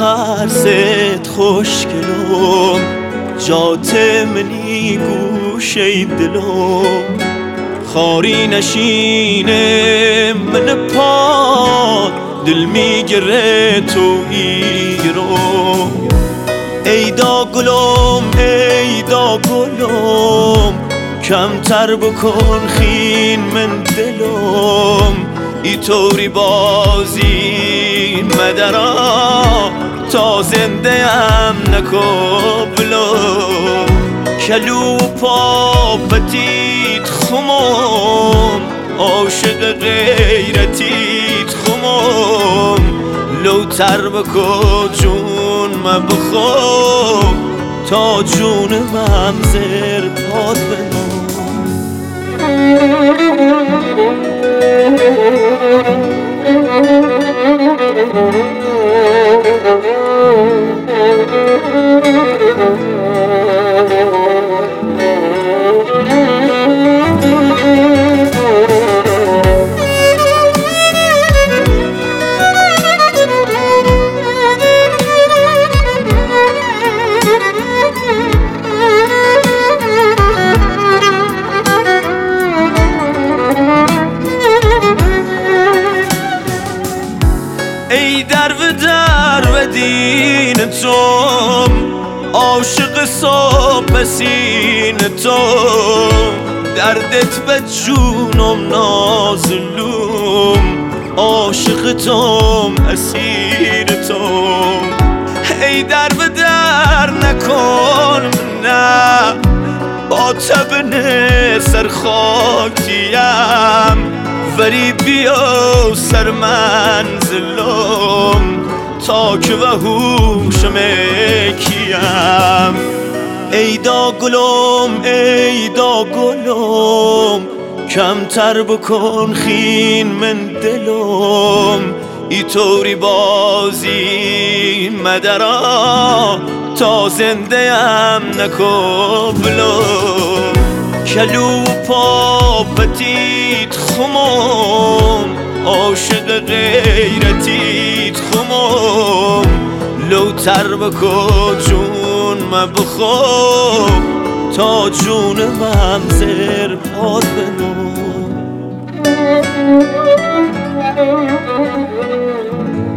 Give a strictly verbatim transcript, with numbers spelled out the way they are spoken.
ترست خوشگلم جات منی گوشه دلم خاری نشینه من پاد دل میگره تو ایرو ای دا گلم ای دا گلم کمتر بکن خین من دلم ای طوری بازی مدرا تا زنده ام نکبلم کلو پا پتیت خمم عاشق غیرتیت خمم لو تر بکن جون ما بخو تا جونم زیر پاد بنام ای در و در و دین توم عاشق صبح سین توم دردت به جونم نازلوم عاشق توم اسیر توم ای در و در نکن نه با تبن سر خاکیم ولی بیا سر منزلم تا که و هوشم کیم ای دا گلم ای دا گلم کمتر بکن خین من دلم ای طوری بازی مدرا تا زنده ام نکبلم کلو پا پتیت خمم عاشق غیرتیت خمم لو تر بکن جون ما بخو تا جونم زیر پاد بنام